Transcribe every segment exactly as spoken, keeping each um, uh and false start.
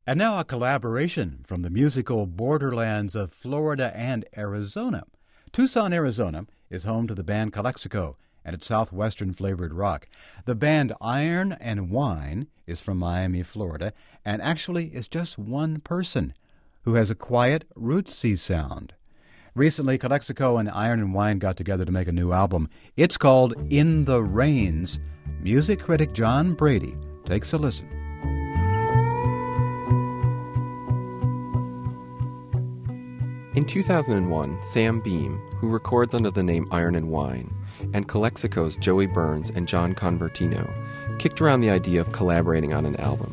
And now a collaboration from the musical borderlands of Florida and Arizona. Tucson, Arizona is home to the band Calexico and its southwestern flavored rock. The band Iron and Wine is from Miami, Florida, and actually is just one person who has a quiet, rootsy sound. Recently, Calexico and Iron and Wine got together to make a new album. It's called In the Rains. Music critic John Brady takes a listen. In two thousand one, Sam Beam, who records under the name Iron and Wine, and Calexico's Joey Burns and John Convertino kicked around the idea of collaborating on an album.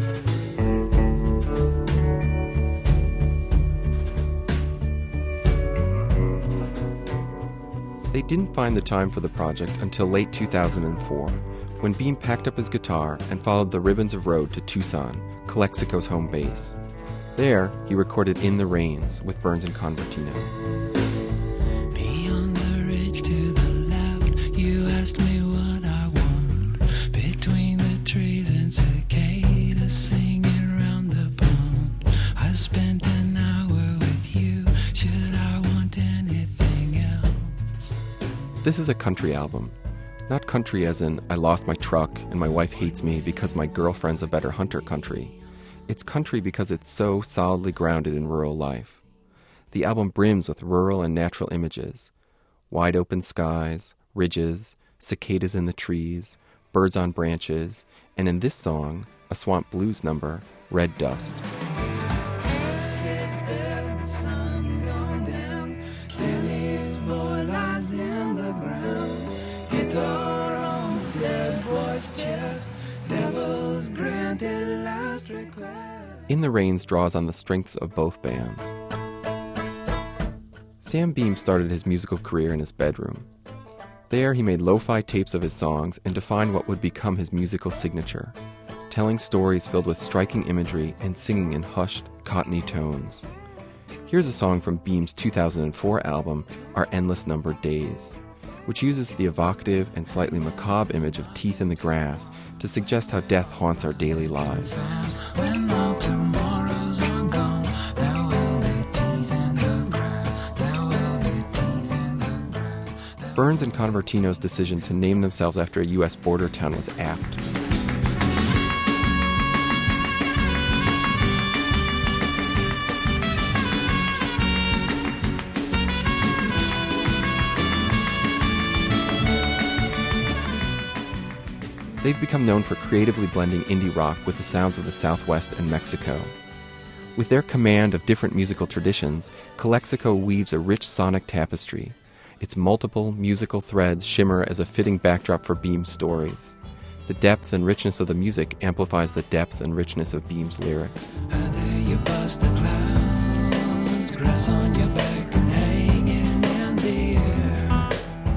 They didn't find the time for the project until late two thousand four, when Beam packed up his guitar and followed the Ribbons of Road to Tucson, Calexico's home base. There, he recorded In the Rains with Burns and Convertino. Beyond the ridge to the left, you asked me what I want. Between the trees and cicadas singing round the pond. I spent an hour with you, should I want anything else? This is a country album. Not country as in, I lost my truck and my wife hates me because my girlfriend's a better hunter country. It's country because it's so solidly grounded in rural life. The album brims with rural and natural images. Wide open skies, ridges, cicadas in the trees, birds on branches, and in this song, a swamp blues number, Red Dust. In the Rains draws on the strengths of both bands. Sam Beam started his musical career in his bedroom. There he made lo-fi tapes of his songs and defined what would become his musical signature, telling stories filled with striking imagery and singing in hushed, cottony tones. Here's a song from Beam's two thousand four album, Our Endless Numbered Days, which uses the evocative and slightly macabre image of teeth in the grass to suggest how death haunts our daily lives. When all tomorrows are gone, there will be teeth in the grass. There will be teeth in the grass. Burns and Convertino's decision to name themselves after a U S border town was apt. They've become known for creatively blending indie rock with the sounds of the Southwest and Mexico. With their command of different musical traditions, Calexico weaves a rich sonic tapestry. Its multiple musical threads shimmer as a fitting backdrop for Beam's stories. The depth and richness of the music amplifies the depth and richness of Beam's lyrics. How do you bust the clouds, grass on your back and hanging in the air?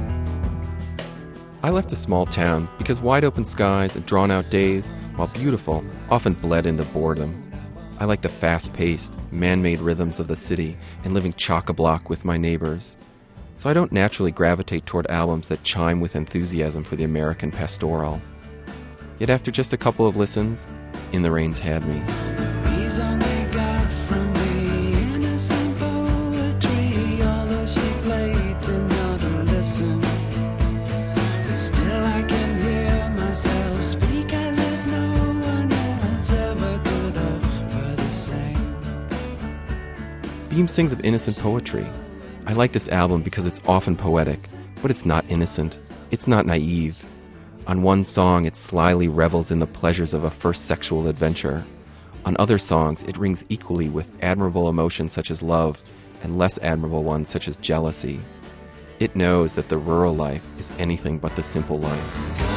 I left a small town because wide open skies and drawn-out days, while beautiful, often bled into boredom. I like the fast-paced, man-made rhythms of the city and living chock-a-block with my neighbors. So I don't naturally gravitate toward albums that chime with enthusiasm for the American pastoral. Yet after just a couple of listens, In the Rains had me. He's only got from the innocent poetry, although she played to not listen. But still I can hear myself speak as if no one else ever could offer the same. Beam sings of innocent poetry. I like this album because it's often poetic, but it's not innocent. It's not naive. On one song, it slyly revels in the pleasures of a first sexual adventure. On other songs, it rings equally with admirable emotions such as love and less admirable ones such as jealousy. It knows that the rural life is anything but the simple life.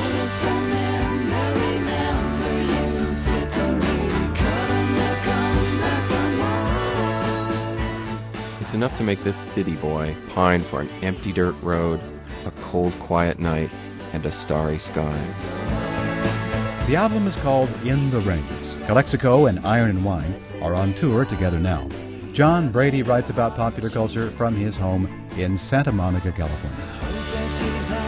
It's enough to make this city boy pine for an empty dirt road, a cold, quiet night, and a starry sky. The album is called In the Rains. Calexico and Iron and Wine are on tour together now. John Brady writes about popular culture from his home in Santa Monica, California.